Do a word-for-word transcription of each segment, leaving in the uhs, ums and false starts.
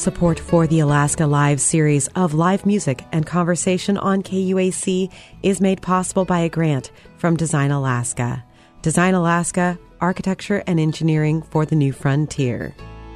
Support for the Alaska Live series of live music and conversation on K U A C is made possible by a grant from Design Alaska. Design Alaska, architecture and engineering for the new frontier.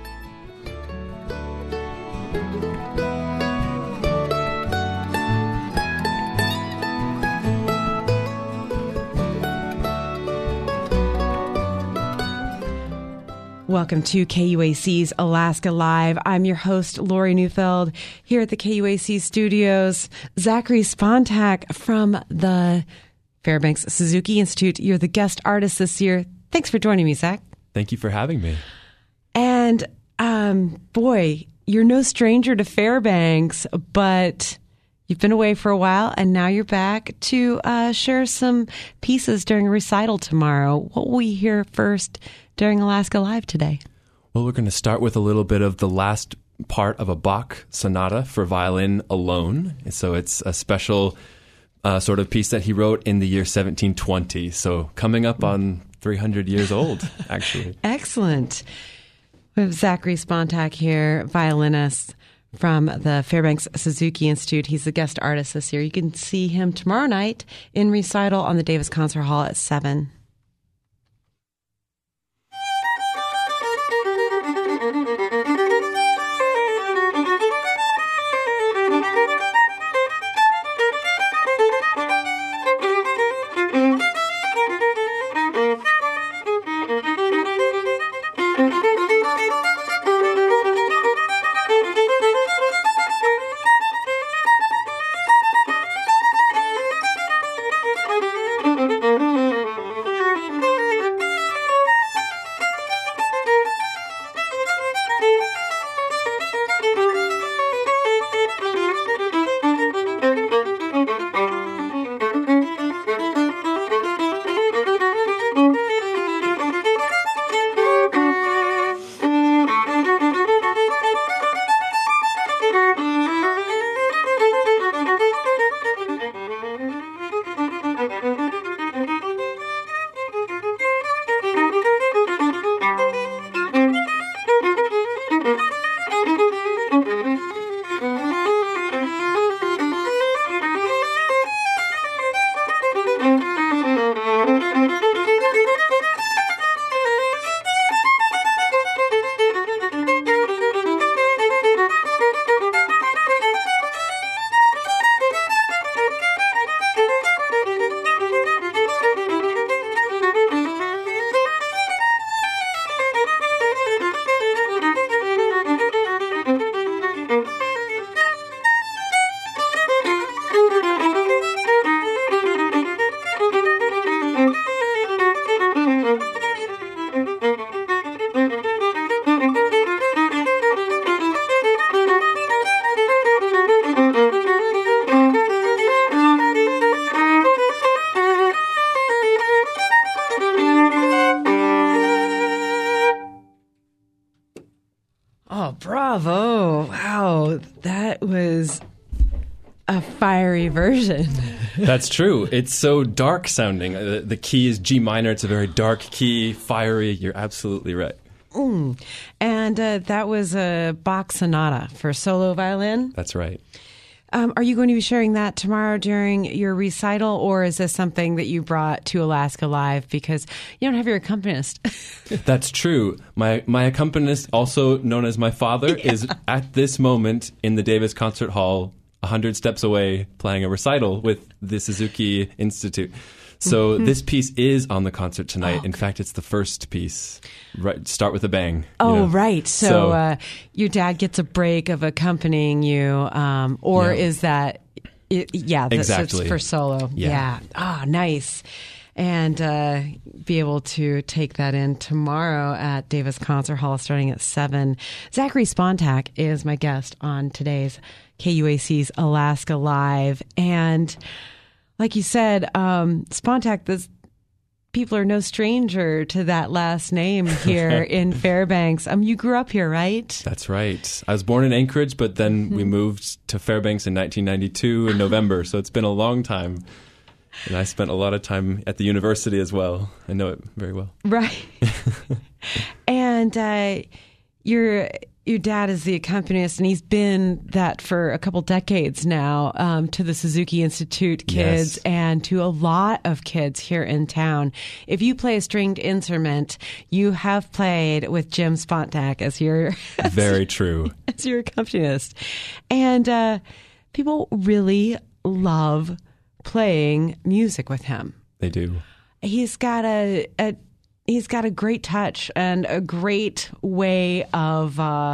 Welcome to K U A C's Alaska Live. I'm your host, Lori Neufeld, here at the K U A C studios. Zachary Spontak from the Fairbanks Suzuki Institute. You're the guest artist this year. Thanks for joining me, Zach. Thank you for having me. And, um, boy, you're no stranger to Fairbanks, but you've been away for a while, and now you're back to uh, share some pieces during a recital tomorrow. What will we hear first during Alaska Live today? Well, we're going to start with a little bit of the last part of a Bach sonata for violin alone. So it's a special uh, sort of piece that he wrote in the year seventeen twenty. So coming up on three hundred years old, actually. Excellent. We have Zachary Spontak here, violinist from the Fairbanks Suzuki Institute. He's the guest artist this year. You can see him tomorrow night in recital on the Davis Concert Hall at seven. Oh, bravo. Wow. That was a fiery version. That's true. It's so dark sounding. Uh, the key is G minor. It's a very dark key, fiery. You're absolutely right. Mm. And uh, that was a Bach sonata for solo violin? That's right. Um, are you going to be sharing that tomorrow during your recital, or is this something that you brought to Alaska Live because you don't have your accompanist? That's true. My my accompanist, also known as my father, yeah. is at this moment in the Davis Concert Hall, a hundred steps away, playing a recital with the Suzuki Institute. So mm-hmm. this piece is on the concert tonight. Oh, in fact, it's the first piece. Right, start with a bang. Oh, you know? right. So, so uh, your dad gets a break of accompanying you, um, or yeah. is that, it, yeah, that's, exactly. it's for solo. Yeah. Ah, oh, nice. And uh, be able to take that in tomorrow at Davis Concert Hall starting at seven. Zachary Spontak is my guest on today's K U A C's Alaska Live. And like you said, um, Spontak, this, people are no stranger to that last name here in Fairbanks. Um, you grew up here, right? That's right. I was born in Anchorage, but then mm-hmm. we moved to Fairbanks in nineteen ninety-two in November. So it's been a long time. And I spent a lot of time at the university as well. I know it very well. Right. And uh, your your dad is the accompanist, and he's been that for a couple decades now, um, to the Suzuki Institute kids, Yes. and to a lot of kids here in town. If you play a stringed instrument, you have played with Jim Spontak as your Very true. as your accompanist, and uh, people really love playing music with him. They do. He's got a, a he's got a great touch and a great way of. Uh,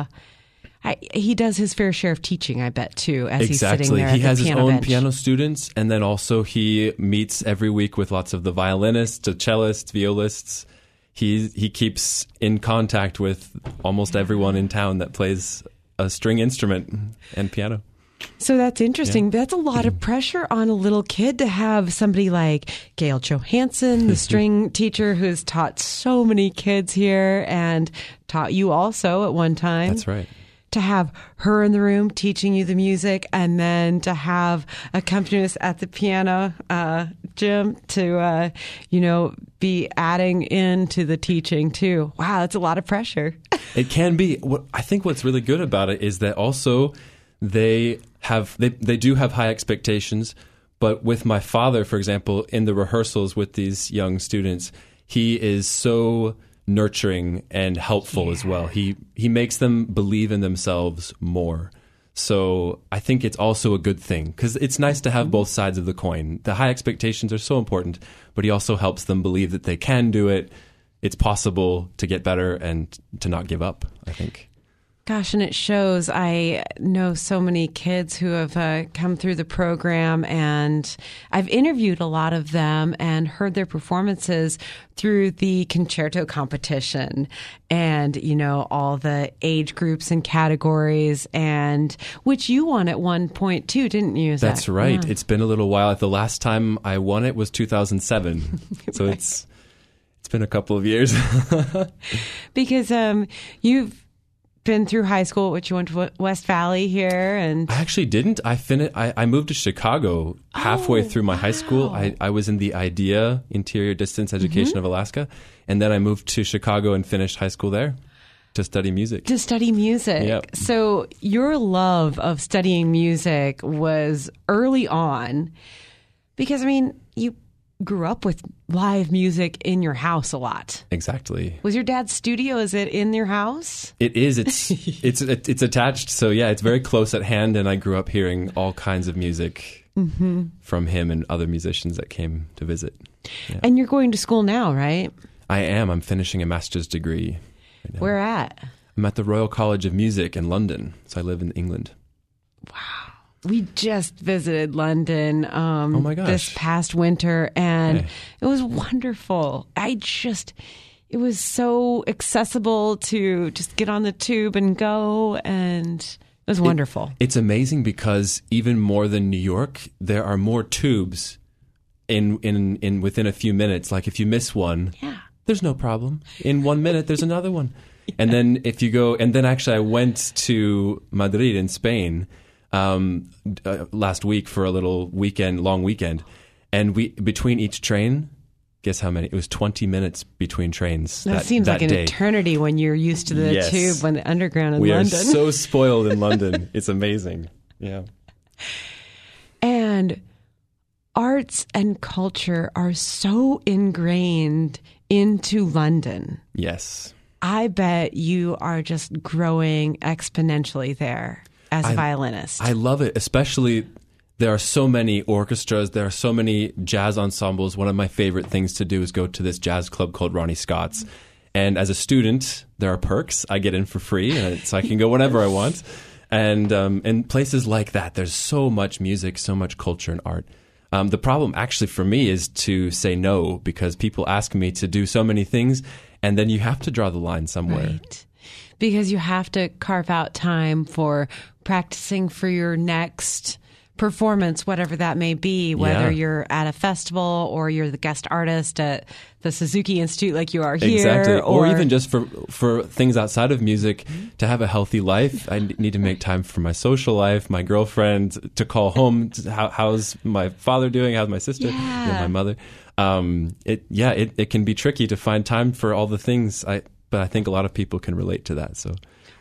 I, he does his fair share of teaching, I bet, too, as he's sitting Exactly. there. He at the has his piano own bench. piano students, and then also he meets every week with lots of the violinists, the cellists, violists. He he keeps in contact with almost everyone in town that plays a string instrument and piano. So that's interesting. Yeah. That's a lot of pressure on a little kid to have somebody like Gail Johansson, the string teacher who's taught so many kids here and taught you also at one time. That's right. To have her in the room teaching you the music, and then to have accompanist at the piano, uh, Jim, to, uh, you know, be adding into the teaching too. Wow, that's a lot of pressure. It can be. What I think what's really good about it is that also they have they, they do have high expectations, but with my father, for example, in the rehearsals with these young students, he is so nurturing and helpful Yeah. as well. He he makes them believe in themselves more. So I think it's also a good thing because it's nice to have both sides of the coin. The high expectations are so important, but he also helps them believe that they can do it. It's possible to get better and to not give up, I think. Gosh, and it shows. I know so many kids who have uh, come through the program, and I've interviewed a lot of them and heard their performances through the concerto competition, and you know all the age groups and categories, and which you won at one point too, didn't you? Zach? That's right. Yeah. It's been a little while. The last time I won it was two thousand seven, so Right. it's it's been a couple of years. Because um, you've been through high school, which you went to West Valley here, and I actually didn't. I fin- I, I moved to Chicago halfway Oh, through my high school. wow. I, I was in the IDEA, Interior Distance Education Mm-hmm. of Alaska, and then I moved to Chicago and finished high school there to study music. to study music. Yep. So your love of studying music was early on, because I mean, you grew up with live music in your house a lot. Exactly. Was your dad's studio, is it in your house? It is. It's it's it's attached. So yeah, it's very close at hand, and I grew up hearing all kinds of music Mm-hmm. from him and other musicians that came to visit. Yeah. And you're going to school now, right? I am. I'm finishing a master's degree. Right now. Where at? I'm at the Royal College of Music in London. So I live in England. We just visited London um, Oh my gosh. this past winter, and Hey. it was wonderful. I just, it was so accessible to just get on the tube and go, and it was wonderful. It's amazing because even more than New York, there are more tubes in in in within a few minutes. Like if you miss one, Yeah. there's no problem. In one minute, there's another one. And then if you go, and then actually I went to Madrid in Spain um, uh, last week for a little weekend, long weekend. And we between each train, guess how many? It was twenty minutes between trains. That, That, seems that like an day. eternity when you're used to the Yes. tube, when the underground in We London. are so spoiled in London. It's amazing. Yeah. And arts and culture are so ingrained into London. Yes. I bet you are just growing exponentially there as a I- violinist. I love it, especially there are so many orchestras, there are so many jazz ensembles. One of my favorite things to do is go to this jazz club called Ronnie Scott's. And as a student, there are perks. I get in for free, and so I can go whenever I want. And um, in places like that, there's so much music, so much culture and art. Um, the problem actually for me is to say no, because people ask me to do so many things, and then you have to draw the line somewhere. Right. Because you have to carve out time for practicing for your next performance, whatever that may be, whether Yeah. you're at a festival or you're the guest artist at the Suzuki Institute like you are here. Exactly. Or, Or, even just for for things outside of music, to have a healthy life, I need to make time for my social life, my girlfriend, to call home. To, how, how's my father doing? How's my sister? Yeah. And my mother. Um, it yeah, it, it can be tricky to find time for all the things. I but I think a lot of people can relate to that. So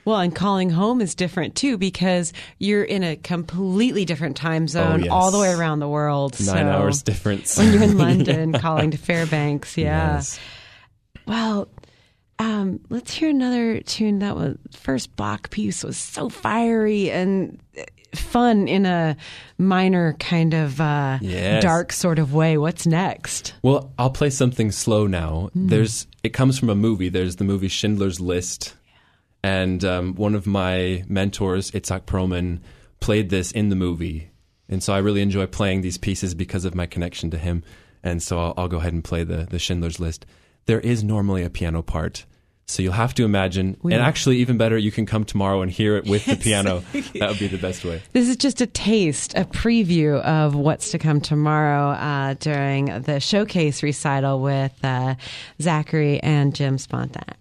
Well, and calling home is different too because you're in a completely different time zone Oh, yes. all the way around the world. Nine so hours difference. when you're in London, calling to Fairbanks. Yeah. Yes. Well, um, let's hear another tune. That was first Bach piece was so fiery and fun in a minor kind of uh, Yes. dark sort of way. What's next? Well, I'll play something slow now. There's it comes from a movie. There's the movie Schindler's List. And um, one of my mentors, Itzhak Perlman, played this in the movie. And so I really enjoy playing these pieces because of my connection to him. And so I'll, I'll go ahead and play the, the Schindler's List. There is normally a piano part. So you'll have to imagine. We and will. actually, even better, you can come tomorrow and hear it with the piano. That would be the best way. This is just a taste, a preview of what's to come tomorrow uh, during the showcase recital with uh, Zachary and Jim Spontak.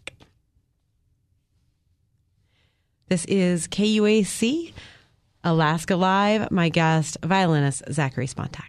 This is K U A C, Alaska Live. My guest, violinist Zachary Spontak.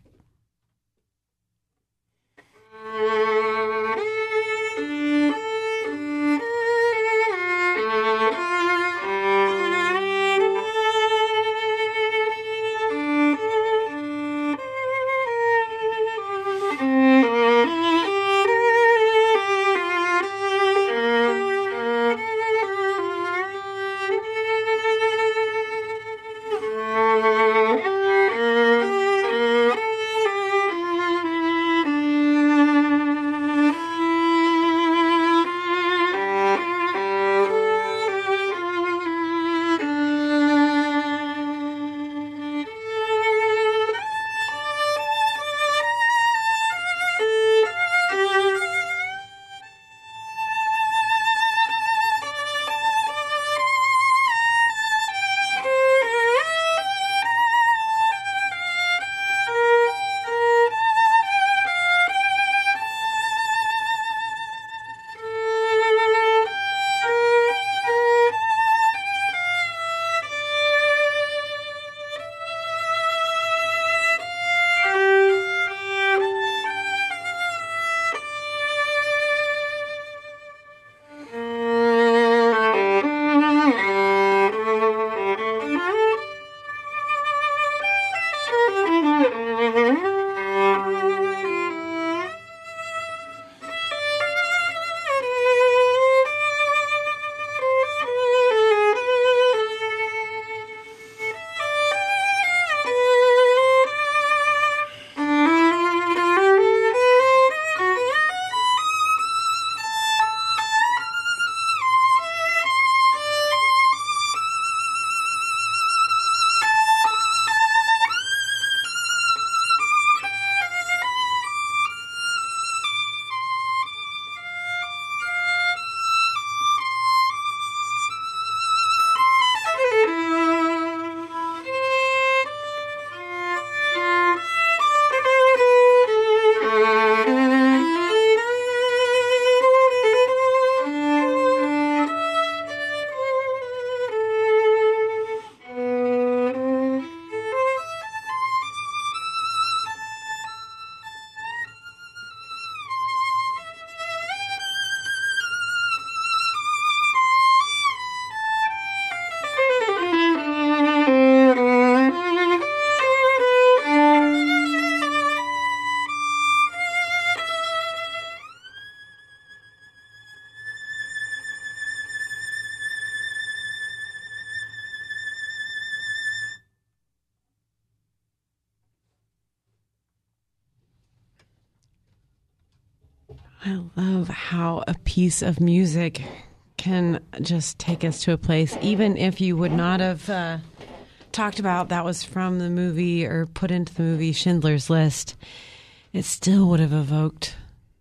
I love how a piece of music can just take us to a place, even if you would not have uh, talked about that was from the movie or put into the movie Schindler's List. It still would have evoked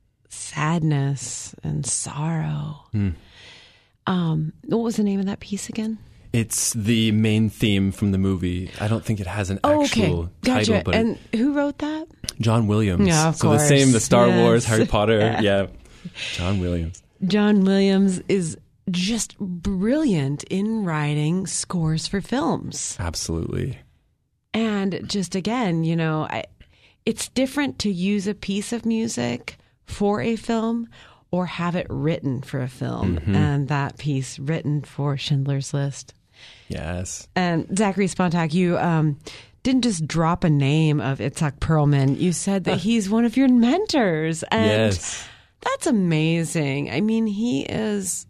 sadness and sorrow. Mm. Um, what was the name of that piece again? It's the main theme from the movie. I don't think it has an oh, actual okay. Gotcha. title. But and it, who wrote that? John Williams. Yeah, of so course. the same, the Star yes. Wars, Harry Potter. yeah. yeah, John Williams. John Williams is just brilliant in writing scores for films. Absolutely. And just again, you know, I, it's different to use a piece of music for a film or have it written for a film. Mm-hmm. And that piece written for Schindler's List. Yes. And Zachary Spontak, you um, didn't just drop a name of Itzhak Perlman. You said that he's one of your mentors. And Yes. that's amazing. I mean, he is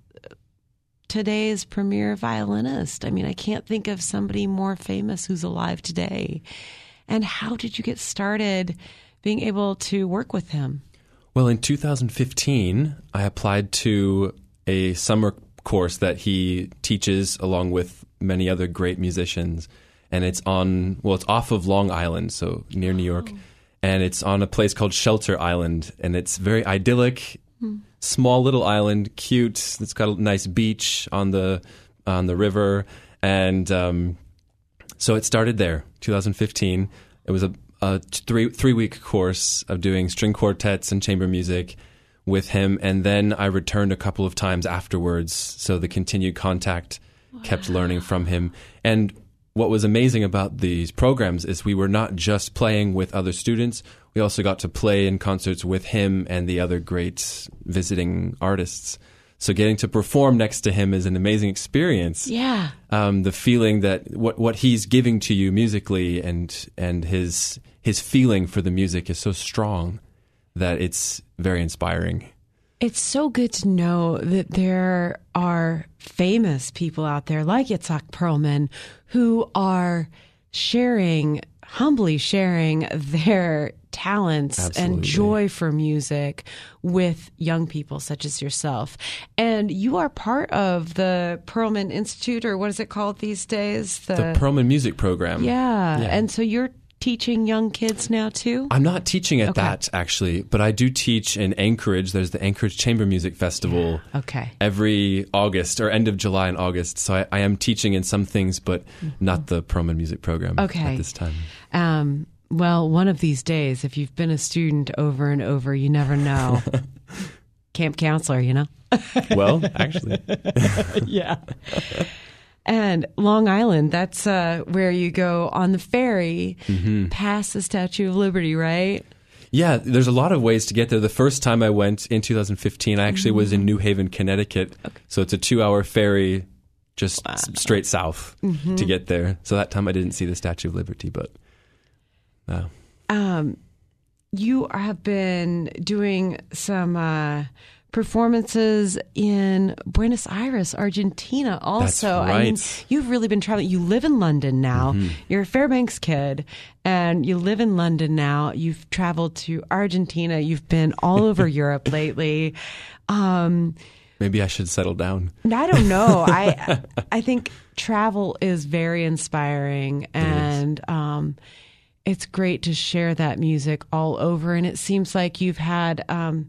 today's premier violinist. I mean, I can't think of somebody more famous who's alive today. And how did you get started being able to work with him? Well, in two thousand fifteen, I applied to a summer course that he teaches along with many other great musicians. And it's on, well, it's off of Long Island, so near New York. Oh. And it's on a place called Shelter Island. And it's very idyllic, hmm. small little island, cute. It's got a nice beach on the on the river. And um, so it started there, two thousand fifteen. It was a, a three, three-week course of doing string quartets and chamber music with him. And then I returned a couple of times afterwards. So the continued contact wow. kept learning from him. And what was amazing about these programs is we were not just playing with other students. We also got to play in concerts with him and the other great visiting artists. So getting to perform next to him is an amazing experience. Yeah. Um, the feeling that what what he's giving to you musically and and his his feeling for the music is so strong that it's very inspiring. It's so good to know that there are famous people out there like Itzhak Perlman who are sharing, humbly sharing their talents Absolutely. and joy for music with young people such as yourself. And you are part of the Perlman Institute, or what is it called these days? The, the Perlman Music Program. Yeah. yeah. And so you're teaching young kids now too? I'm not teaching at okay. that actually, but I do teach in Anchorage. There's the Anchorage Chamber Music Festival yeah. okay. every August or end of July and August. So I, I am teaching in some things, but mm-hmm. not the Perlman Music Program okay. at this time. Um, well, one of these days, if you've been a student over and over, you never know. Camp counselor, you know? Well, actually. yeah. And Long Island, that's uh, where you go on the ferry mm-hmm. past the Statue of Liberty, right? Yeah, there's a lot of ways to get there. The first time I went in two thousand fifteen, I actually mm-hmm. was in New Haven, Connecticut. Okay. So it's a two-hour ferry just wow. s- straight south mm-hmm. to get there. So that time I didn't see the Statue of Liberty, but... Uh. Um, you have been doing some... Uh, performances in Buenos Aires, Argentina also. That's right. I mean, you've really been traveling. You live in London now. Mm-hmm. You're a Fairbanks kid and you live in London now. You've traveled to Argentina. You've been all over Europe lately. Um, Maybe I should settle down. I don't know. I I think travel is very inspiring and it um, it's great to share that music all over. And it seems like you've had... Um,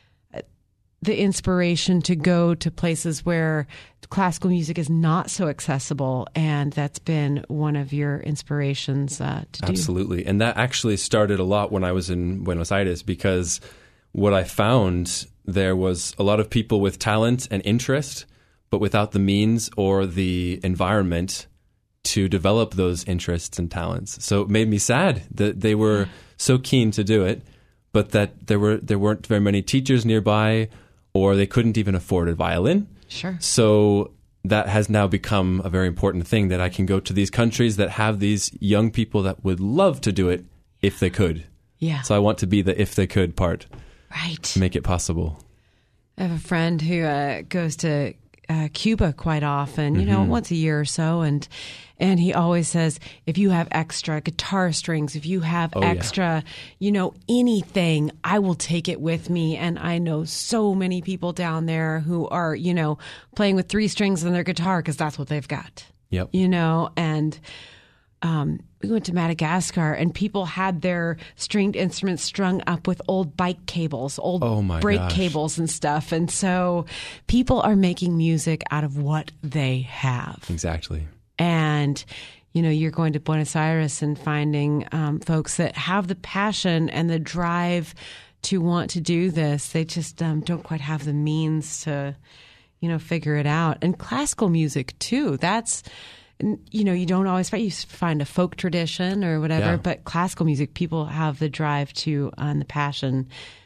the inspiration to go to places where classical music is not so accessible, and that's been one of your inspirations uh, to do. Absolutely. And that actually started a lot when I was in Buenos Aires, because what I found there was a lot of people with talent and interest, but without the means or the environment to develop those interests and talents. So it made me sad that they were so keen to do it, but that there were there weren't very many teachers nearby, or they couldn't even afford a violin. Sure. So that has now become a very important thing, that I can go to these countries that have these young people that would love to do it if they could. Yeah. So I want to be the if they could part. Right. To make it possible. I have a friend who uh, goes to uh, Cuba quite often, you mm-hmm. know, once a year or so. And and he always says, if you have extra guitar strings, if you have oh, extra, yeah. you know, anything, I will take it with me. And I know so many people down there who are, you know, playing with three strings on their guitar because that's what they've got. Yep. You know, and um, we went to Madagascar and people had their stringed instruments strung up with old bike cables, old oh my brake gosh. cables and stuff. And so people are making music out of what they have. Exactly. And, you know, you're going to Buenos Aires and finding um, folks that have the passion and the drive to want to do this. They just um, don't quite have the means to, you know, figure it out. And classical music, too. That's, you know, you don't always find, you find a folk tradition or whatever, yeah. but classical music, people have the drive to uh, and the passion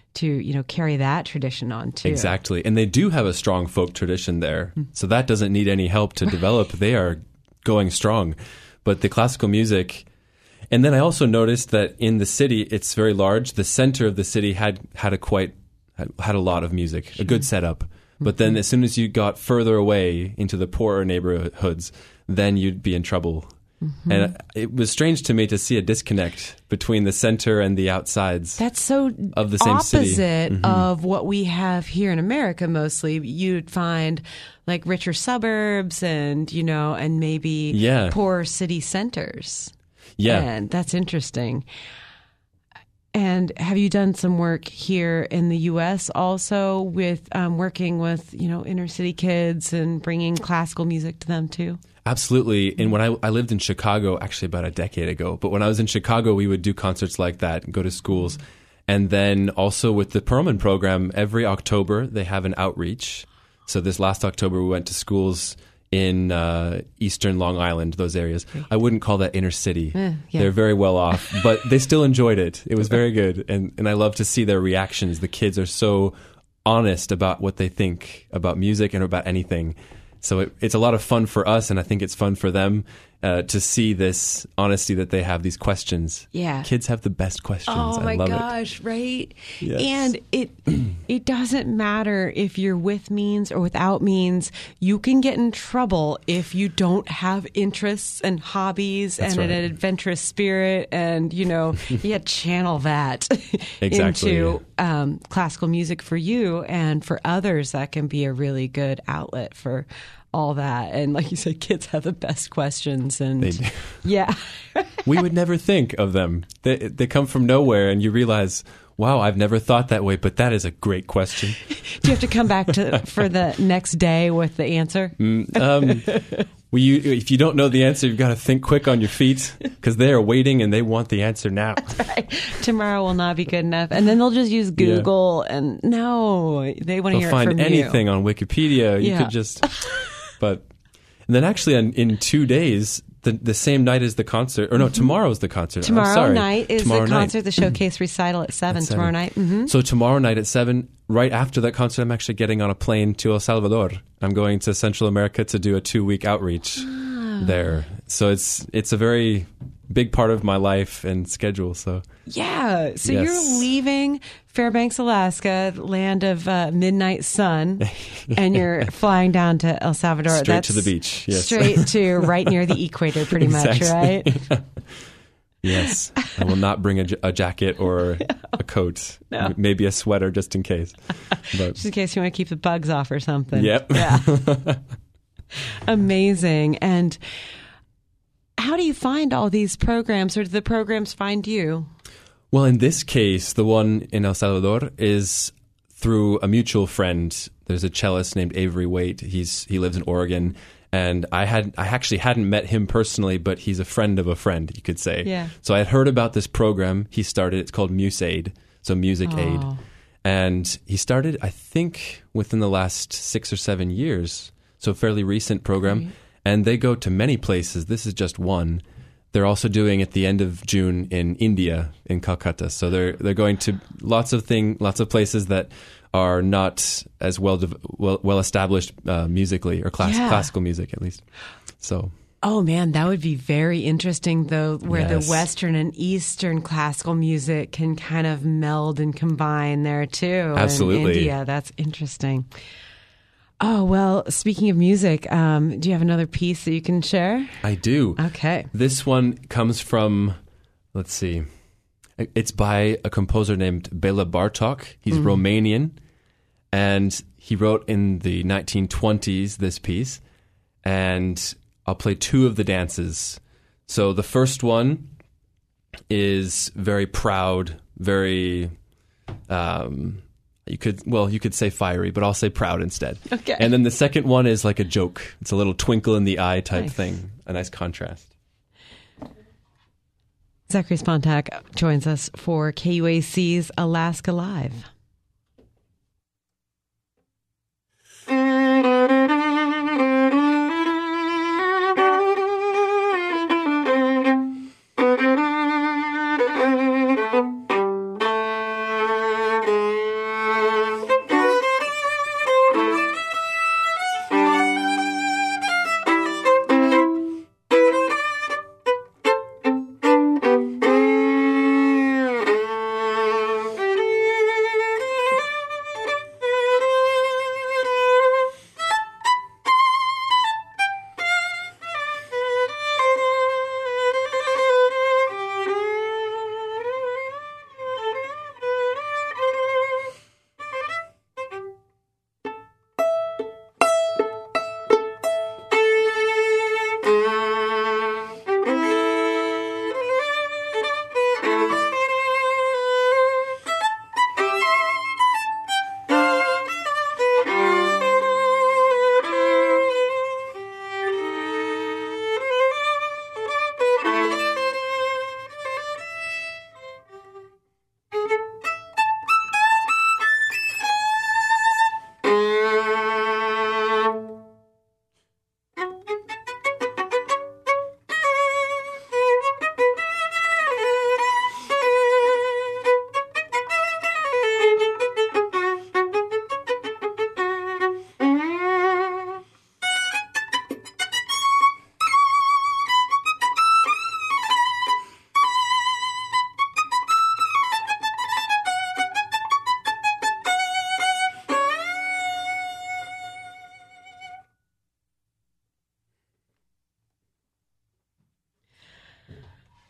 to, you know, carry that tradition on too. Exactly. And they do have a strong folk tradition there. So that doesn't need any help to develop. They are going strong. But the classical music, and then I also noticed that in the city, it's very large. The center of the city had, had a quite, had, had a lot of music, sure. a good setup. But then as soon as you got further away into the poorer neighborhoods, then you'd be in trouble. Mm-hmm. And it was strange to me to see a disconnect between the center and the outsides. That's so of the same opposite city. Mm-hmm. of what we have here in America mostly. You'd find like richer suburbs and, you know, and maybe yeah. poor city centers. Yeah. And that's interesting. And have you done some work here in the U S also with um, working with, you know, inner city kids and bringing classical music to them too? Absolutely. And when I, I lived in Chicago, actually about a decade ago, but when I was in Chicago, we would do concerts like that and go to schools. And then also with the Perlman program, every October they have an outreach. So this last October, we went to schools in uh, eastern Long Island, those areas. I wouldn't call that inner city. Uh, yeah. They're very well off, but they still enjoyed it. It was very good. And, and I love to see their reactions. The kids are so honest about what they think about music and about anything. So it, it's a lot of fun for us, and I think it's fun for them uh, to see this honesty that they have these questions. Yeah. Kids have the best questions. Oh, I my love gosh, it. right? Yes. And it it doesn't matter if you're with means or without means. You can get in trouble if you don't have interests and hobbies That's and right. an adventurous spirit, and, you know, yeah, channel that exactly, into yeah. um, classical music for you, and for others that can be a really good outlet for all that. And like you said, kids have the best questions, and They do. yeah. We would never think of them. They, they come from nowhere, and you realize, wow, I've never thought that way, but that is a great question. Do you have to come back to for the next day with the answer? Mm, um, well, you, if you don't know the answer, you've got to think quick on your feet, because they are waiting and they want the answer now. That's right. Tomorrow will not be good enough. And then they'll just use Google, yeah. and no, they want to hear it find from anything you. on Wikipedia. You yeah. could just... But and then actually in, in two days, the the same night as the concert, or no, mm-hmm. tomorrow's the concert. Tomorrow I'm sorry. night is tomorrow the concert, night. the showcase recital at seven, at seven. Tomorrow night. Mm-hmm. So tomorrow night at seven, right after that concert, I'm actually getting on a plane to El Salvador. I'm going to Central America to do a two-week outreach oh. there. So it's it's a very big part of my life and schedule. So yeah, so yes. you're leaving Fairbanks, Alaska, land of uh, midnight sun, and you're flying down to El Salvador. Straight That's to the beach. Yes. Straight to right near the equator, pretty exactly. much, right? Yes. I will not bring a, a jacket or a coat. No. M- maybe a sweater just in case. But, just in case you want to keep the bugs off or something. Yep. Yeah. Amazing. And how do you find all these programs, or do the programs find you? Well, in this case, the one in El Salvador is through a mutual friend. There's a cellist named Avery Waite. He's he lives in Oregon, and I had I actually hadn't met him personally, but he's a friend of a friend, you could say. Yeah. So I had heard about this program he started. It's called MuseAid, so Music oh. Aid, and he started, I think, within the last six or seven years. So a fairly recent program, right. And they go to many places. This is just one. They're also doing at the end of June in India, in Calcutta. So they're they're going to lots of thing, lots of places that are not as well well, well established uh, musically, or class, yeah. classical music at least. So. Oh man, that would be very interesting though, where yes. the Western and Eastern classical music can kind of meld and combine there too. Absolutely. In India, that's interesting. Oh, well, speaking of music, um, do you have another piece that you can share? I do. Okay. This one comes from, let's see, it's by a composer named Bela Bartok. He's mm-hmm. Romanian, and he wrote in the nineteen twenties this piece, and I'll play two of the dances. So the first one is very proud, very... Um, You could, well, you could say fiery, but I'll say proud instead. Okay. And then the second one is like a joke. It's a little twinkle in the eye type nice. thing. A nice contrast. Zachary Spontak joins us for K U A C's Alaska Live.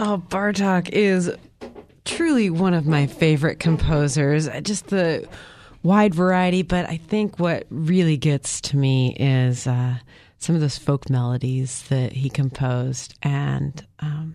Oh, Bartók is truly one of my favorite composers. Just the wide variety, but I think what really gets to me is uh, some of those folk melodies that he composed. And um,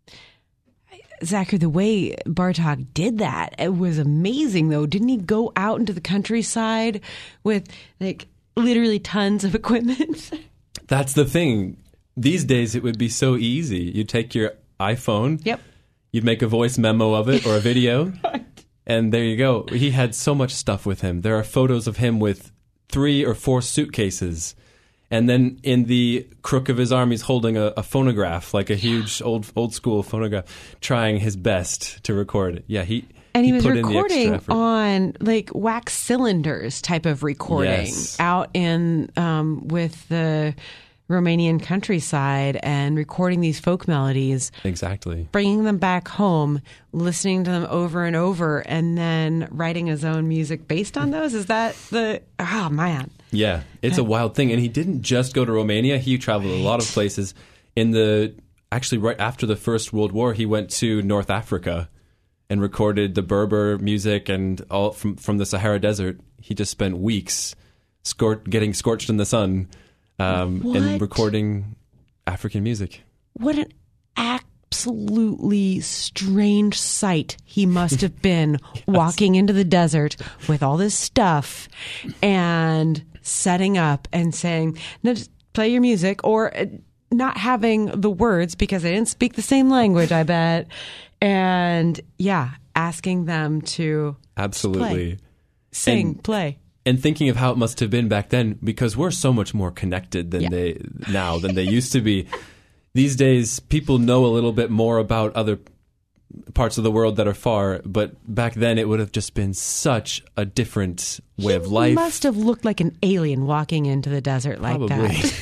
Zachary, the way Bartók did that, it was amazing, though. Didn't he go out into the countryside with like literally tons of equipment? That's the thing. These days, it would be so easy. You take your iPhone. Yep. You'd make a voice memo of it or a video. Right. And there you go. He had so much stuff with him. There are photos of him with three or four suitcases. And then in the crook of his arm, he's holding a, a phonograph, like a huge old old school phonograph, trying his best to record it. Yeah, he And he, he was put recording on like wax cylinders type of recording yes. out in um, with the Romanian countryside and recording these folk melodies. Exactly. Bringing them back home, listening to them over and over, and then writing his own music based on those. Is that the, oh man. Yeah, it's a wild thing. And he didn't just go to Romania. He traveled right. a lot of places. In the, actually right after the First World War, he went to North Africa and recorded the Berber music and all from, from the Sahara Desert. He just spent weeks scor- getting scorched in the sun. Um, and recording African music. What an absolutely strange sight he must have been yes. walking into the desert with all this stuff and setting up and saying, no, just play your music, or not having the words because they didn't speak the same language, I bet. And yeah, asking them to absolutely play, sing, and- play. And thinking of how it must have been back then, because we're so much more connected than yeah. they now than they used to be. These days, people know a little bit more about other parts of the world that are far, but back then it would have just been such a different way he of life. He must have looked like an alien walking into the desert like Probably. that.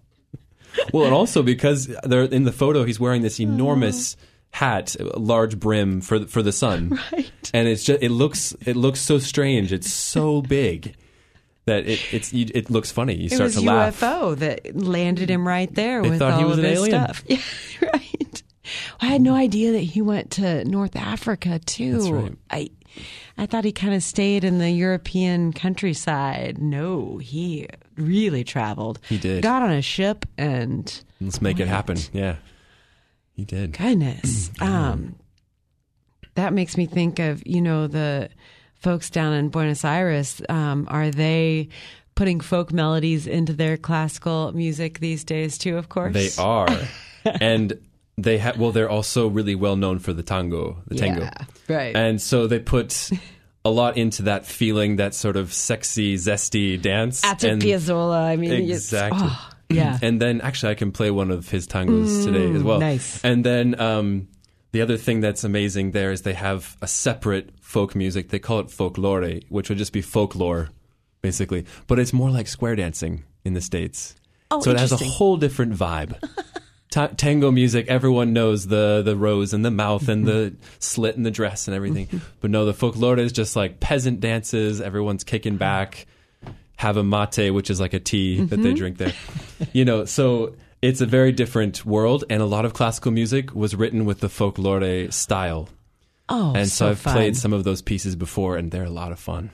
Well, and also because they're, in the photo, he's wearing this enormous hat, a large brim for the, for the sun, right? And it's just it looks it looks so strange. It's so big that it it's it looks funny. You it start was to U F O laugh. U F O that landed him right there they with thought all he was of an his alien. stuff. Yeah, right. I had no idea that he went to North Africa too. That's right. I I thought he kind of stayed in the European countryside. No, he really traveled. He did. Got on a ship and let's make went. it happen. Yeah. He did. Goodness. um, that makes me think of, you know, the folks down in Buenos Aires. Um, are they putting folk melodies into their classical music these days too, of course? They are. And they have, well, they're also really well known for the tango, the tango. Yeah, right. And so they put a lot into that feeling, that sort of sexy, zesty dance. Astor and Piazzolla, I mean. Exactly. It's, oh. Yeah. And then actually I can play one of his tangos mm, today as well. Nice. And then um, the other thing that's amazing there is they have a separate folk music. They call it folklore, which would just be folklore, basically. But it's more like square dancing in the States. Oh, so it has a whole different vibe. Ta- tango music, everyone knows the, the rose and the mouth and the slit in the dress and everything. But no, the folklore is just like peasant dances. Everyone's kicking back. Have a mate, which is like a tea mm-hmm. that they drink there. You know, so it's a very different world, and a lot of classical music was written with the folklore style. Oh, and so, so I've fun. played some of those pieces before, and they're a lot of fun.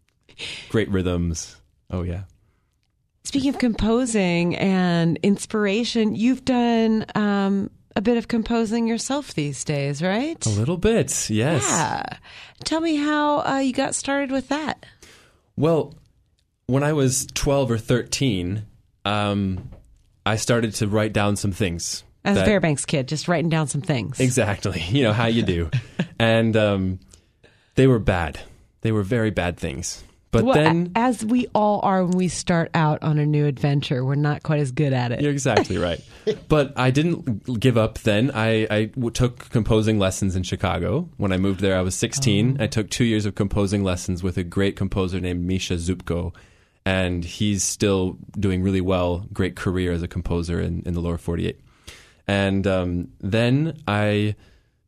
Great rhythms. Oh, yeah. Speaking of composing and inspiration, you've done um, a bit of composing yourself these days, right? A little bit, yes. Yeah. Tell me how uh, you got started with that. Well, when I was twelve or thirteen, um, I started to write down some things. As that, a Fairbanks kid, just writing down some things. Exactly. You know, how you do. And um, they were bad. They were very bad things. But well, then... As we all are when we start out on a new adventure, we're not quite as good at it. You're exactly right. But I didn't give up then. I, I w- took composing lessons in Chicago. When I moved there, I was sixteen. Oh. I took two years of composing lessons with a great composer named Misha Zupko. And he's still doing really well, great career as a composer in, in the lower forty-eight. And um, then I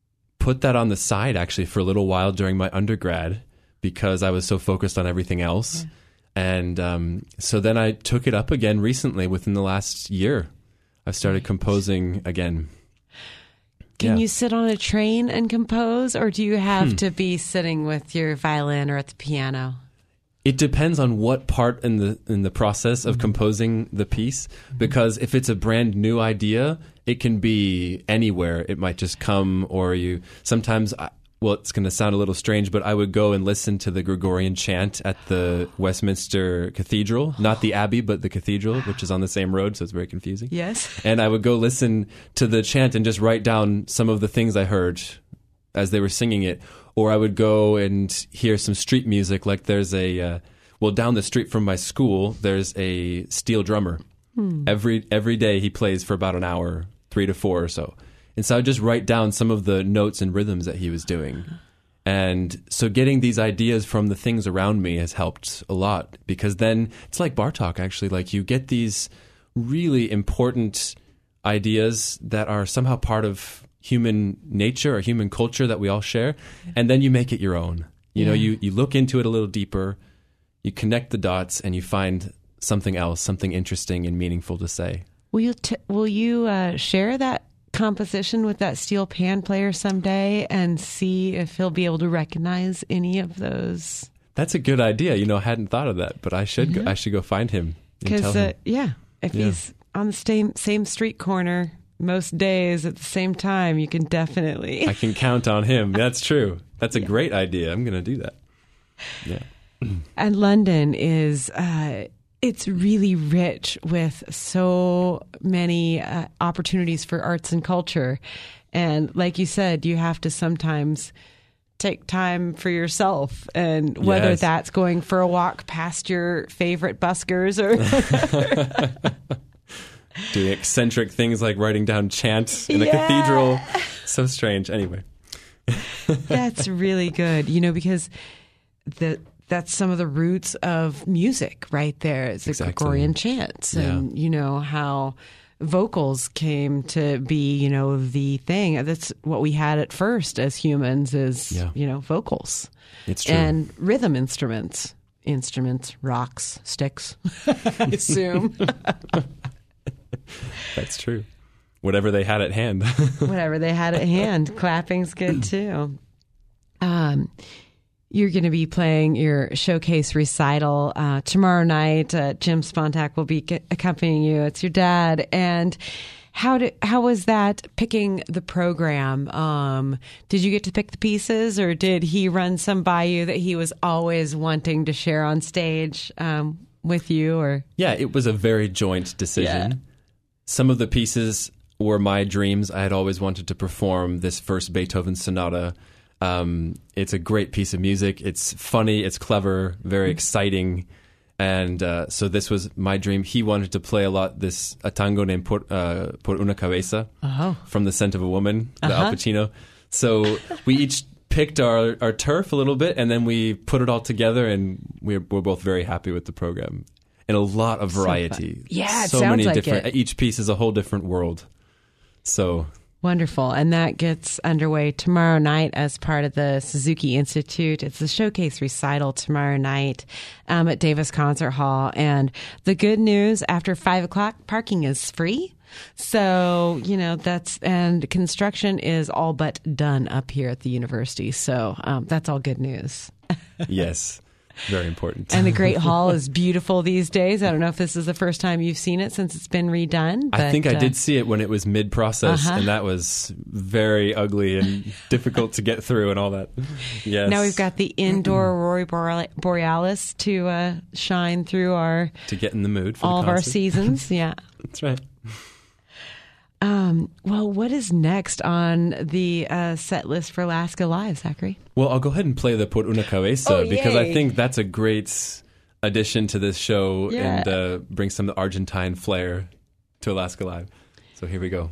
put that on the side, actually, for a little while during my undergrad because I was so focused on everything else. Yeah. And um, so then I took it up again recently, within the last year. I started composing again. Can Yeah. you sit on a train and compose, or do you have Hmm. to be sitting with your violin or at the piano? It depends on what part in the in the process of composing the piece, because if it's a brand new idea, it can be anywhere. It might just come, or you sometimes. I, well, it's going to sound a little strange, but I would go and listen to the Gregorian chant at the Westminster Cathedral, not the Abbey, but the cathedral, which is on the same road, so it's very confusing. Yes. And I would go listen to the chant and just write down some of the things I heard as they were singing it. Or I would go and hear some street music, like there's a, uh, well, down the street from my school, there's a steel drummer. Hmm. Every every day he plays for about an hour, three to four or so. And so I would just write down some of the notes and rhythms that he was doing. And so getting these ideas from the things around me has helped a lot, because then it's like Bartók, actually. Like you get these really important ideas that are somehow part of human nature or human culture that we all share, and then you make it your own. You know, Yeah. you, you look into it a little deeper, you connect the dots, and you find something else, something interesting and meaningful to say. Will you t- will you uh, share that composition with that steel pan player someday and see if he'll be able to recognize any of those? That's a good idea. You know, I hadn't thought of that, but I should go, I should go find him and tell Because him. uh, yeah, if Yeah. he's on the same same street corner most days at the same time, you can definitely. I can count on him. That's true. That's a great idea. I'm going to do that. Yeah. And London is, uh, it's really rich with so many uh, opportunities for arts and culture. And like you said, you have to sometimes take time for yourself. And whether Yes. that's going for a walk past your favorite buskers or Doing eccentric things like writing down chants in a Yeah. cathedral. So strange. Anyway. That's really good, you know, because the that's some of the roots of music right there. It's the Exactly. Gregorian chants, and you know how vocals came to be, you know, the thing. That's what we had at first as humans is, Yeah. you know, vocals It's true. and rhythm instruments, instruments, rocks, sticks. I assume That's true. Whatever they had at hand. whatever they had at hand. Clapping's good too. Um. You're going to be playing your showcase recital uh, tomorrow night. Uh, Jim Spontak will be c- accompanying you. It's your dad. And how did how was that picking the program? Um, did you get to pick the pieces, or did he run some by you that he was always wanting to share on stage um, with you? Or Yeah, it was a very joint decision. Yeah. Some of the pieces were my dreams. I had always wanted to perform this first Beethoven sonata. Um, it's a great piece of music. It's funny, it's clever, very exciting. And uh, so this was my dream. He wanted to play a lot this a tango named Por, uh, Por una cabeza Oh. from The Scent of a Woman, the Uh-huh. Al Pacino. So we each picked our, our turf a little bit, and then we put it all together, and we're, we're both very happy with the program. And a lot of variety. fun. Yeah, it so sounds many like different. it. Each piece is a whole different world. So wonderful. And that gets underway tomorrow night as part of the Suzuki Institute. It's the showcase recital tomorrow night um, at Davis Concert Hall. And the good news, after five o'clock, parking is free. So, you know, that's, and construction is all but done up here at the university. So um, that's all good news. yes, very important. And the Great Hall is beautiful these days. I don't know if this is the first time you've seen it since it's been redone. But, I think I uh, did see it when it was mid-process, Uh-huh. and that was very ugly and difficult to get through and all that. Yes. Now we've got the indoor Aurora Boreal- Borealis to uh, shine through our to get in the mood for all the of our concert. seasons. Yeah. That's right. Um, well, what is next on the uh, set list for Alaska Live, Zachary? Well, I'll go ahead and play the Por una cabeza Oh, because I yay. think that's a great addition to this show Yeah. and uh, brings some Argentine flair to Alaska Live. So here we go.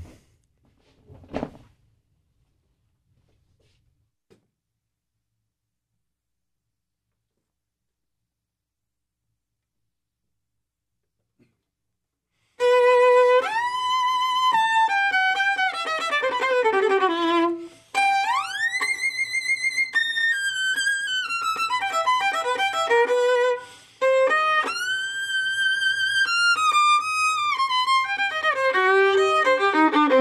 Thank you.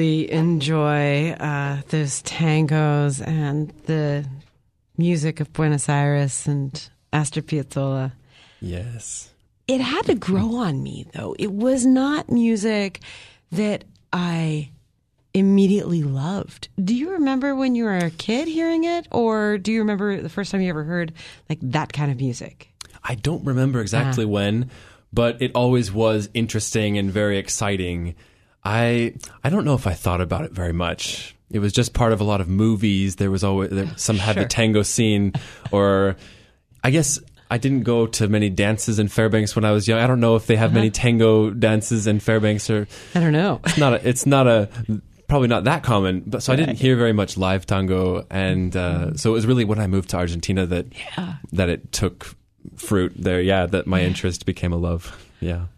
really enjoy uh, those tangos and the music of Buenos Aires and Astor Piazzolla. Yes. It had to grow on me, though. It was not music that I immediately loved. Do you remember when you were a kid hearing it, or do you remember the first time you ever heard like that kind of music? I don't remember exactly Ah. when, but it always was interesting and very exciting. I I don't know if I thought about it very much. It was just part of a lot of movies. There was always there, some had Sure. the tango scene, or I guess I didn't go to many dances in Fairbanks when I was young. I don't know if they have Uh-huh. many tango dances in Fairbanks, or I don't know. it's not a, it's not a probably not that common. But so I didn't hear very much live tango, and uh, so it was really when I moved to Argentina that Yeah. that it took fruit there. Yeah, that my interest became a love. Yeah.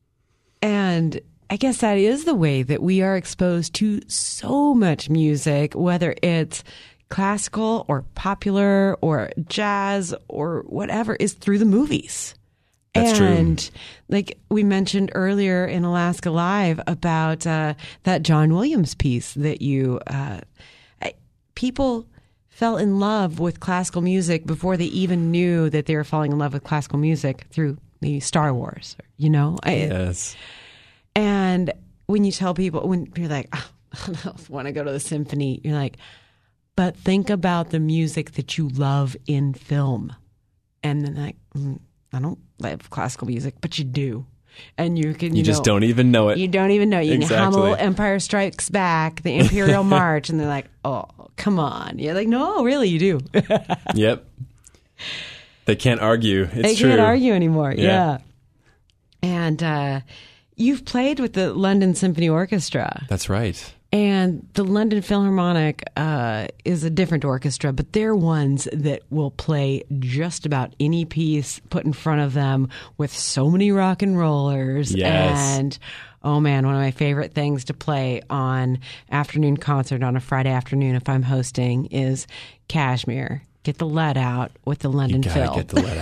And I guess that is the way that we are exposed to so much music, whether it's classical or popular or jazz or whatever, is through the movies. That's true. And like we mentioned earlier in Alaska Live about uh, that John Williams piece that you, uh, I, people fell in love with classical music before they even knew that they were falling in love with classical music through the Star Wars, you know? I, Yes. And when you tell people, when you're like, oh, I don't want to go to the symphony, you're like, but think about the music that you love in film. And then like, mm, I don't love classical music, but you do. And you can, you, You just know, don't even know it. You don't even know. You can hum a little Exactly. Empire Strikes Back, the Imperial March, and they're like, oh, come on. You're like, no, really, you do. Yep. They can't argue. It's they true. can't argue anymore. Yeah. Yeah. And uh, you've played with the London Symphony Orchestra. That's right. And the London Philharmonic uh, is a different orchestra, but they're ones that will play just about any piece put in front of them with so many rock and rollers. Yes. And, oh man, one of my favorite things to play on afternoon concert on a Friday afternoon if I'm hosting is Kashmir. Get the lead out with the London You gotta Phil. get the lead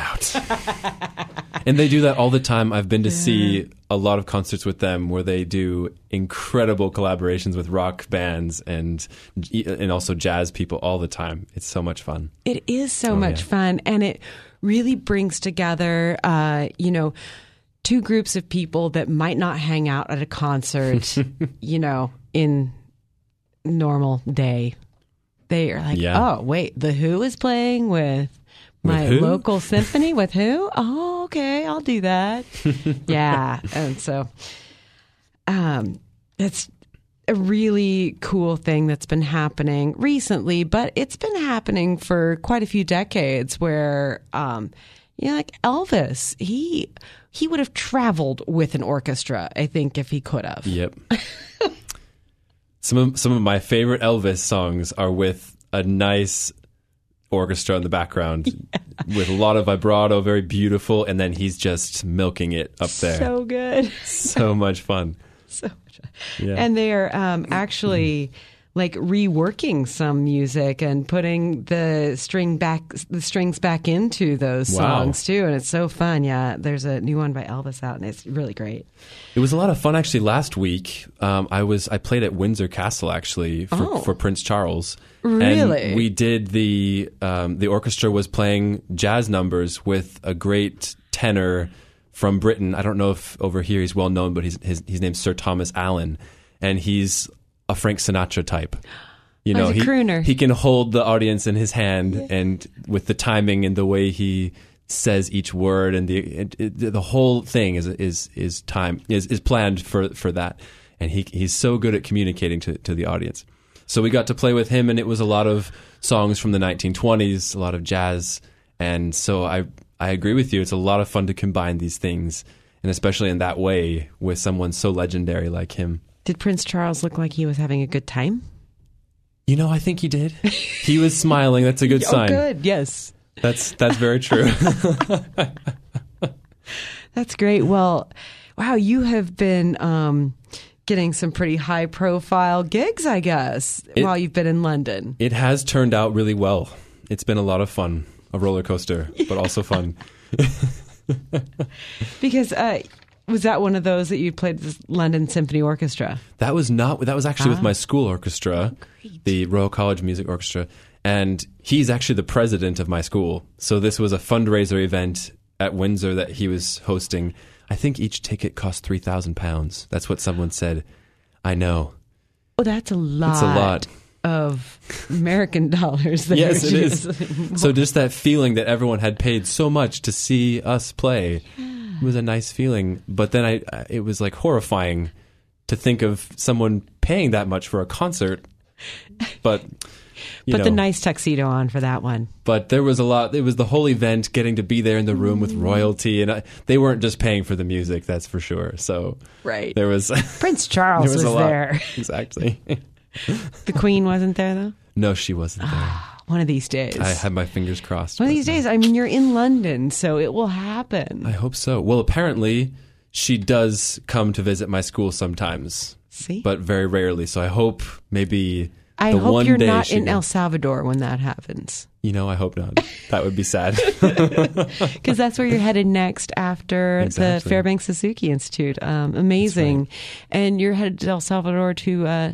out. And they do that all the time. I've been to see a lot of concerts with them where they do incredible collaborations with rock bands and and also jazz people all the time. It's so much fun. It is so Oh, much yeah. fun, and it really brings together, uh, you know, two groups of people that might not hang out at a concert, you know, in normal day. They are like, Yeah. oh, wait, The Who is playing with my who? local symphony with who? Oh, okay, I'll do that. Yeah, and so um, it's a really cool thing that's been happening recently, but it's been happening for quite a few decades where, um, you know, like Elvis, he he would have traveled with an orchestra, I think, if he could have. Yep. Some of some of my favorite Elvis songs are with a nice orchestra in the background with a lot of vibrato, very beautiful, and then he's just milking it up there. So good. So much fun. So much fun. Yeah. And they are um, actually like reworking some music and putting the string back, the strings back into those Wow. songs too, and it's so fun. Yeah, there's a new one by Elvis out, and it's really great. It was a lot of fun actually. Last week, um, I was I played at Windsor Castle actually for, Oh. for Prince Charles. Really? And we did the um, the orchestra was playing jazz numbers with a great tenor from Britain. I don't know if over here he's well known, but he's, his his name's Sir Thomas Allen, and he's a Frank Sinatra type. You Oh, know, he's a he crooner. he can hold the audience in his hand, and with the timing and the way he says each word, and the it, it, the whole thing is is is time is, is planned for for that, and he he's so good at communicating to to the audience. So we got to play with him, and it was a lot of songs from the nineteen twenties, a lot of jazz, and so I I agree with you. It's a lot of fun to combine these things, and especially in that way with someone so legendary like him. Did Prince Charles look like he was having a good time? You know, I think he did. He was smiling. That's a good sign. Oh, good. Yes. That's that's very true. That's great. Well, wow, you have been um, getting some pretty high profile gigs, I guess, It- while you've been in London. It has turned out really well. It's been a lot of fun. A roller coaster, but also fun. Because uh, Was that one of those that you played with London Symphony Orchestra? That was not. That was actually Ah. with my school orchestra, Great. the Royal College Music Orchestra, and he's actually the president of my school. So this was a fundraiser event at Windsor that he was hosting. I think each ticket cost three thousand pounds. That's what someone said. I know. Oh, that's a lot. It's a lot. Of American dollars. There, Yes, it is. Jeez. So just that feeling that everyone had paid so much to see us play was a nice feeling. But then I, it was like horrifying to think of someone paying that much for a concert. But you Put know, the nice tuxedo on for that one. But there was a lot. It was the whole event, getting to be there in the room with royalty, and I, they weren't just paying for the music. That's for sure. So Right. there was Prince Charles there was, was, a lot. there. Exactly. The Queen wasn't there, though? No, she wasn't there. One of these days. I had my fingers crossed. One of but these no. days. I mean, you're in London, so it will happen. I hope so. Well, apparently she does come to visit my school sometimes, See? but very rarely. So I hope maybe I the hope one you're day not she in will- El Salvador when that happens. You know, I hope not. That would be sad. Because that's where you're headed next after Exactly. the Fairbanks Suzuki Institute. Um, amazing. And you're headed to El Salvador to uh,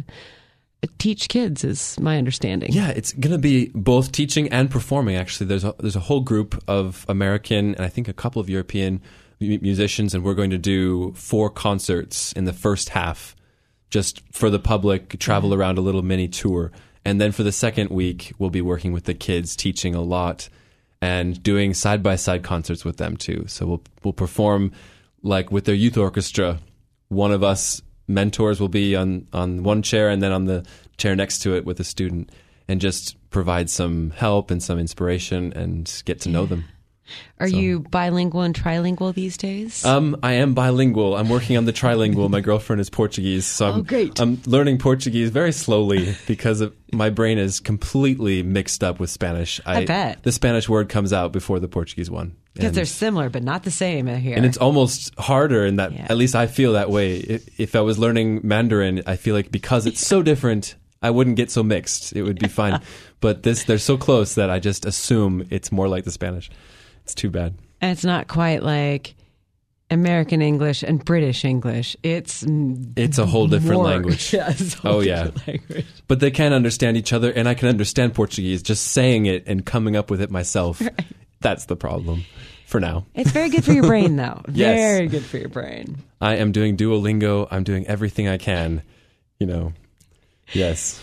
teach kids, is my understanding. Yeah, it's going to be both teaching and performing. Actually, there's a, there's a whole group of American and I think a couple of European mu- musicians, and we're going to do four concerts in the first half, just for the public. Travel around a little mini tour, and then for the second week, we'll be working with the kids, teaching a lot, and doing side by side concerts with them too. So we'll we'll perform like with their youth orchestra. One of us mentors will be on, on one chair and then on the chair next to it with a student, and just provide some help and some inspiration and get to know them. Are So- you bilingual and trilingual these days? Um, I am bilingual. I'm working on the trilingual. My girlfriend is Portuguese, so I'm, Oh, great. I'm learning Portuguese very slowly because of, my brain is completely mixed up with Spanish. I bet. The Spanish word comes out before the Portuguese one. Because And- they're similar, but not the same here. And it's almost harder in that, Yeah. at least I feel that way. If, if I was learning Mandarin, I feel like because it's so different, I wouldn't get so mixed. It would be fine. But this, they're so close that I just assume it's more like the Spanish. It's too bad. And it's not quite like American English and British English. It's It's a whole different more- language. Yeah, it's a whole Oh, yeah. different language. But they can understand each other, and I can understand Portuguese. Just saying it and coming up with it myself, that's the problem for now. It's very good for your brain, though. Yes. Very good for your brain. I am doing Duolingo. I'm doing everything I can, you know. Yes.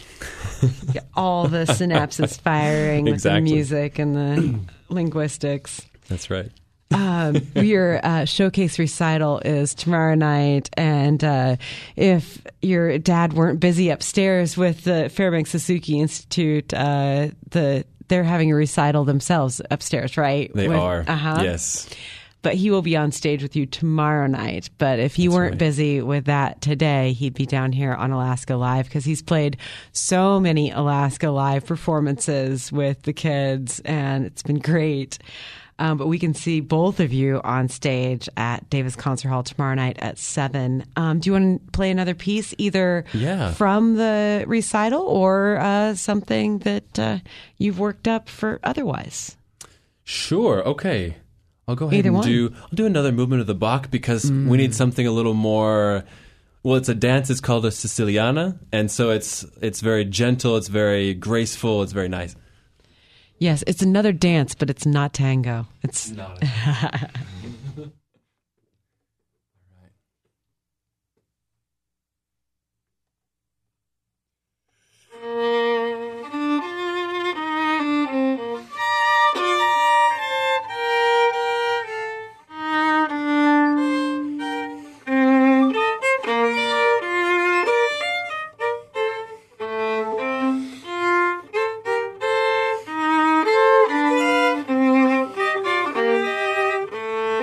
Get all the synapses firing with Exactly. the music and the linguistics. That's right. um, your uh, showcase recital is tomorrow night, and uh, if your dad weren't busy upstairs with the Fairbanks Suzuki Institute, uh, the they're having a recital themselves upstairs, right? They With- are. Uh-huh. Yes. But he will be on stage with you tomorrow night. But if he That's weren't right. busy with that today, he'd be down here on Alaska Live, because he's played so many Alaska Live performances with the kids, and it's been great. Um, but we can see both of you on stage at Davis Concert Hall tomorrow night at seven. Um, do you want to play another piece, either Yeah. from the recital or uh, something that uh, you've worked up for otherwise? Sure. Okay. I'll go ahead Either and one. do. I'll do another movement of the Bach because we need something a little more. Well, it's a dance. It's called a Siciliana, and so it's it's very gentle. It's very graceful. It's very nice. Yes, it's another dance, but it's not tango. It's Not. Thank you.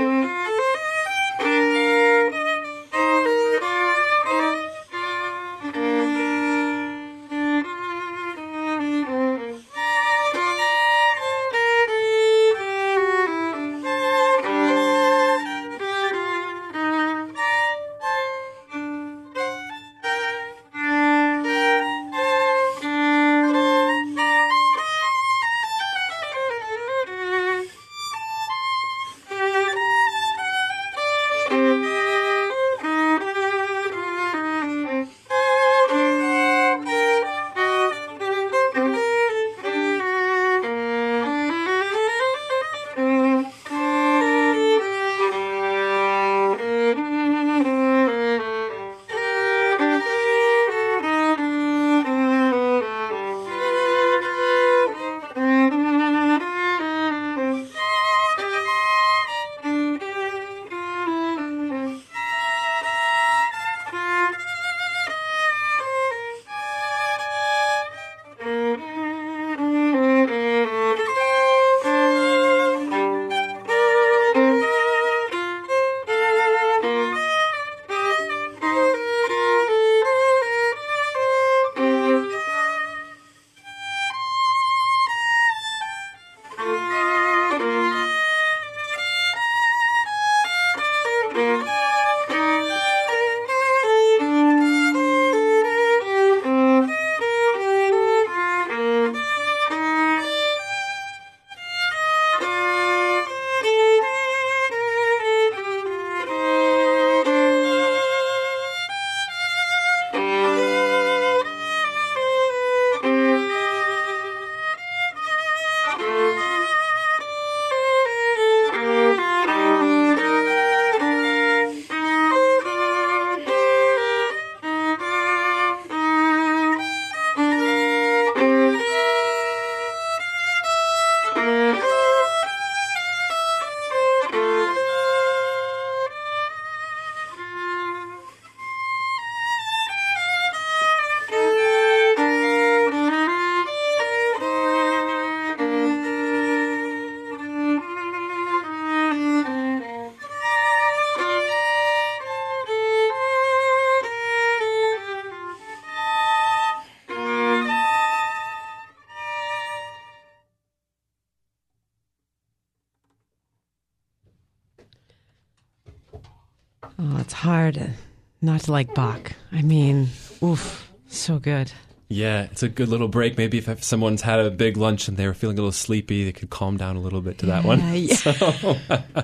Oh, it's hard not to like Bach. I mean, oof, so good. Yeah, it's a good little break. Maybe if someone's had a big lunch and they were feeling a little sleepy, they could calm down a little bit to that one. Yeah. So.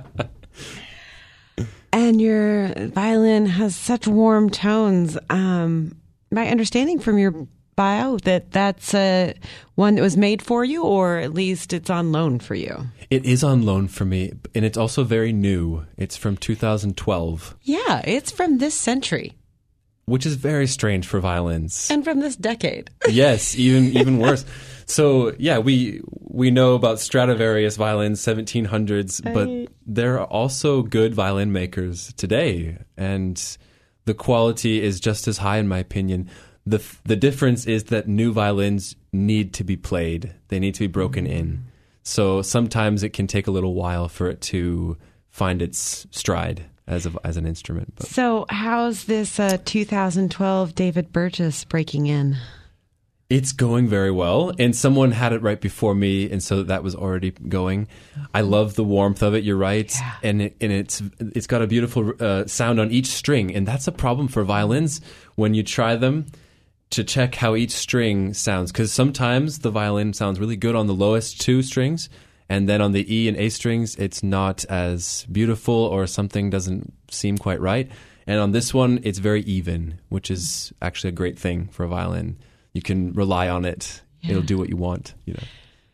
And your violin has such warm tones. Um, my understanding from your bio that that's uh, one that was made for you, or at least it's on loan for you. It is on loan for me, and it's also very new. It's from two thousand twelve. Yeah, it's from this century. Which is very strange for violins. And from this decade. Yes, even even worse. So, yeah, we we know about Stradivarius violins, seventeen hundreds, but I... there are also good violin makers today, and the quality is just as high, in my opinion. The the difference is that new violins need to be played. They need to be broken mm. in. So sometimes it can take a little while for it to find its stride as a, as an instrument. But. So how's this uh, two thousand twelve David Burgess breaking in? It's going very well, and someone had it right before me, and so that was already going. I love the warmth of it. You're right, yeah. and it, and it's it's got a beautiful uh, sound on each string, and that's a problem for violins when you try them to check how each string sounds, because sometimes the violin sounds really good on the lowest two strings, and then on the E and A strings, it's not as beautiful, or something doesn't seem quite right. And on this one, it's very even, which is actually a great thing for a violin. You can rely on it. Yeah. It'll do what you want, you know.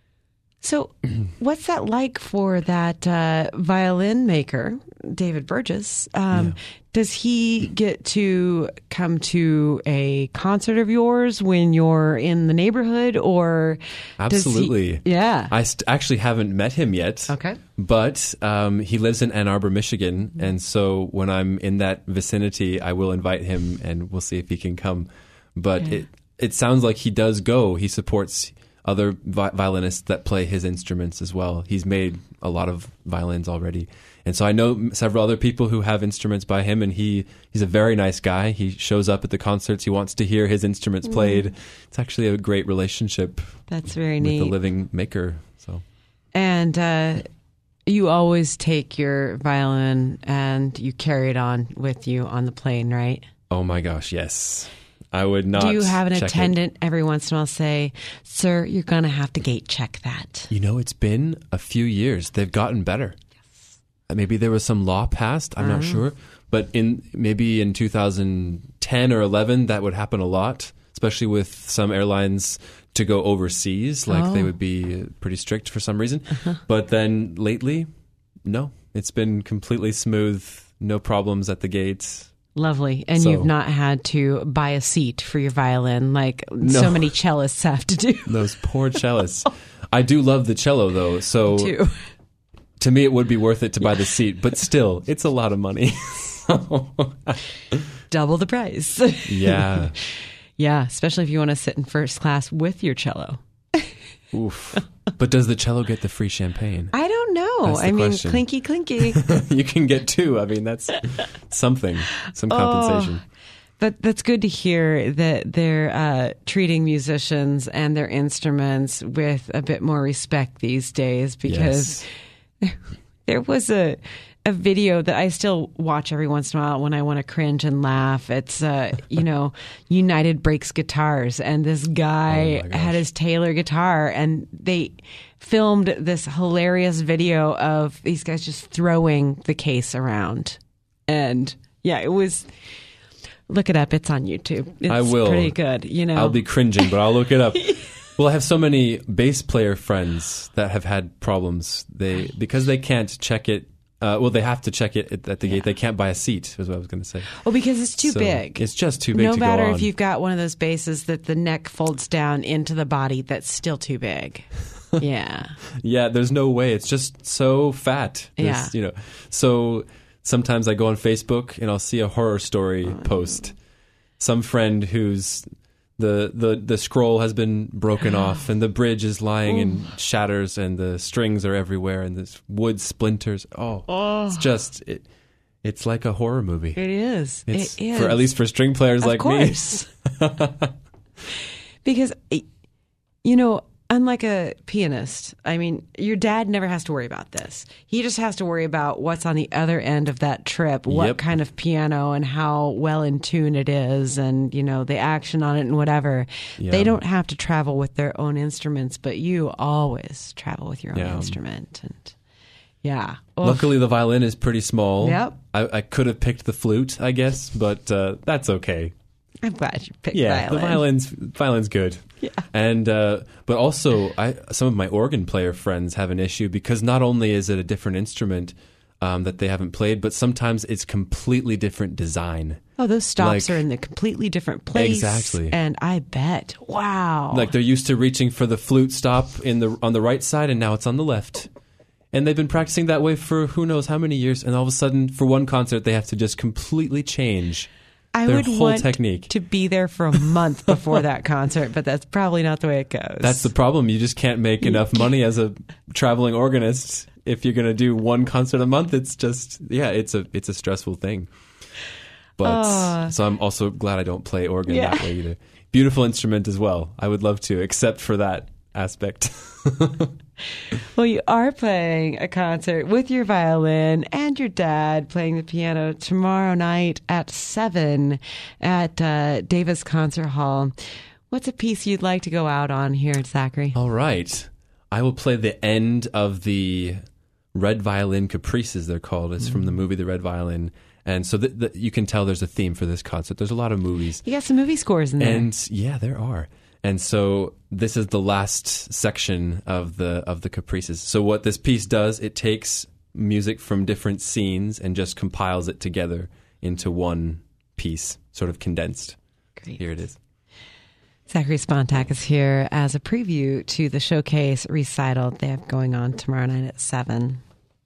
So what's that like for that uh, violin maker, David Burgess? Um, yeah. Does he get to come to a concert of yours when you're in the neighborhood, or Absolutely. Does he, yeah. I st- actually haven't met him yet. Okay. But um, he lives in Ann Arbor, Michigan. And so when I'm in that vicinity, I will invite him, and we'll see if he can come. But yeah. it, it sounds like he does go. He supports other vi- violinists that play his instruments as well. He's made a lot of violins already. And so I know several other people who have instruments by him, and he, he's a very nice guy. He shows up at the concerts. He wants to hear his instruments played. Mm. It's actually a great relationship. That's very with neat. the living maker. So, And uh, you always take your violin and you carry it on with you on the plane, right? Oh my gosh, yes. I would not. Do you have an check attendant it. every once in a while say, "Sir, you're going to have to gate check that"? You know, it's been a few years. They've gotten better. Yes. Maybe there was some law passed. I'm uh-huh. not sure, but in maybe in two thousand ten or eleven, that would happen a lot, especially with some airlines to go overseas. Like oh. they would be pretty strict for some reason. Uh-huh. But then lately, no, it's been completely smooth. No problems at the gates. Lovely. And so, you've not had to buy a seat for your violin like no. so many cellists have to do. Those poor cellists. I do love the cello, though. So me too. To me, it would be worth it to buy the seat. But still, it's a lot of money. Double the price. Yeah. Yeah, especially if you want to sit in first class with your cello. Oof. But does the cello get the free champagne? I don't know. I mean, question. clinky, clinky. You can get two. I mean, that's something, some compensation. Oh, but that's good to hear that they're uh, treating musicians and their instruments with a bit more respect these days, because yes. there, there was a a video that I still watch every once in a while when I want to cringe and laugh. It's, uh, you know, United Breaks Guitars, and this guy oh had his Taylor guitar, and they filmed this hilarious video of these guys just throwing the case around. And yeah, it was, look it up. It's on YouTube. It's I will. pretty good. You know, I'll be cringing, but I'll look it up. Well, I have so many bass player friends that have had problems. They, because they can't check it. Uh, well, they have to check it at, at the yeah. gate. They can't buy a seat, is what I was going to say. Well, because it's too so big. It's just too big no to go matter on. if you've got one of those basses that the neck folds down into the body, that's still too big. Yeah. Yeah, there's no way. It's just so fat. There's, yeah. You know, so sometimes I go on Facebook and I'll see a horror story oh, post. Some friend who's... The, the the scroll has been broken off, and the bridge is lying in shatters, and the strings are everywhere, and this wood splinters. Oh, oh. It's just it, it's like a horror movie. It is. It's, it is. For at least for string players of like course. me. Because, you know, unlike a pianist, I mean, your dad never has to worry about this. He just has to worry about what's on the other end of that trip, what Yep. kind of piano and how well in tune it is, and, you know, the action on it and whatever. Yeah. They don't have to travel with their own instruments, but you always travel with your own Yeah. instrument. And yeah. Oof. Luckily, the violin is pretty small. Yep. I, I could have picked the flute, I guess, but uh, that's okay. I'm glad you picked Yeah, violin. the violin's violin's good. Yeah. And uh, but also, I some of my organ player friends have an issue because not only is it a different instrument um, that they haven't played, but sometimes it's completely different design. Oh, those stops Like- are in a completely different place. Exactly. And I bet. Wow. Like they're used to reaching for the flute stop in the on the right side, and now it's on the left. And they've been practicing that way for who knows how many years, and all of a sudden, for one concert, they have to just completely change I their would whole want technique. to be there for a month before that concert, but that's probably not the way it goes. That's the problem. You just can't make enough money as a traveling organist if you're going to do one concert a month. It's just yeah, it's a it's a stressful thing. But Uh, so I'm also glad I don't play organ yeah. that way either. Beautiful instrument as well. I would love to, except for that aspect. Well, you are playing a concert with your violin and your dad playing the piano tomorrow night at seven at uh, Davis Concert Hall. What's a piece you'd like to go out on here, Zachary? All right. I will play the end of the Red Violin Caprices, they're called. It's from the movie The Red Violin. And so th- th- you can tell there's a theme for this concert. There's a lot of movies. You got some movie scores in there. And yeah, there are. And so this is the last section of the of the Caprices. So what this piece does, it takes music from different scenes and just compiles it together into one piece, sort of condensed. Great. Here it is. Zachary Spontak is here as a preview to the showcase recital they have going on tomorrow night at seven.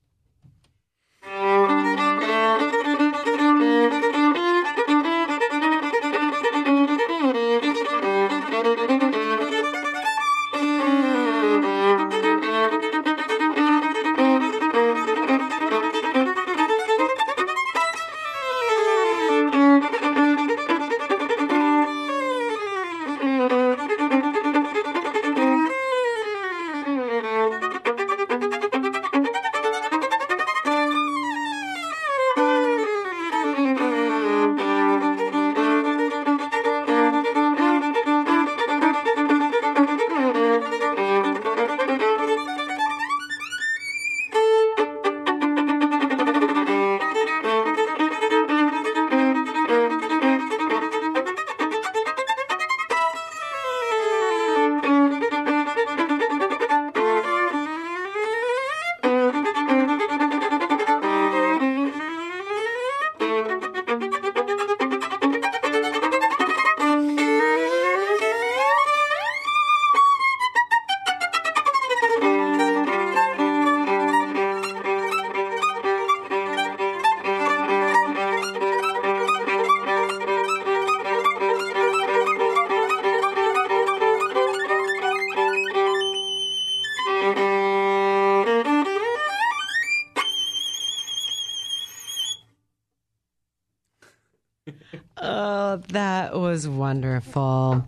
Oh, that was wonderful.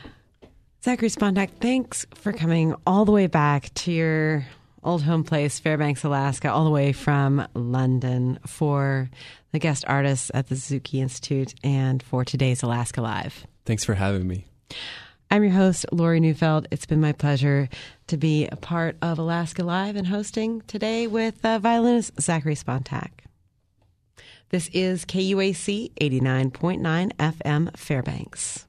Zachary Spontak, thanks for coming all the way back to your old home place, Fairbanks, Alaska, all the way from London for the guest artists at the Suzuki Institute and for today's Alaska Live. Thanks for having me. I'm your host, Lori Neufeld. It's been my pleasure to be a part of Alaska Live and hosting today with uh, violinist Zachary Spontak. This is K U A C eighty-nine point nine F M Fairbanks.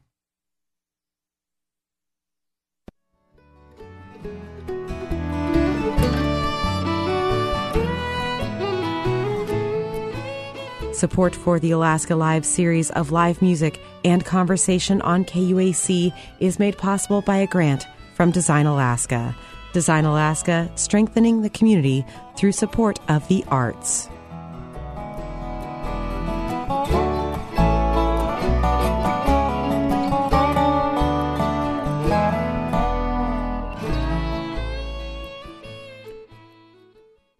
Support for the Alaska Live series of live music and conversation on K U A C is made possible by a grant from Design Alaska. Design Alaska, strengthening the community through support of the arts.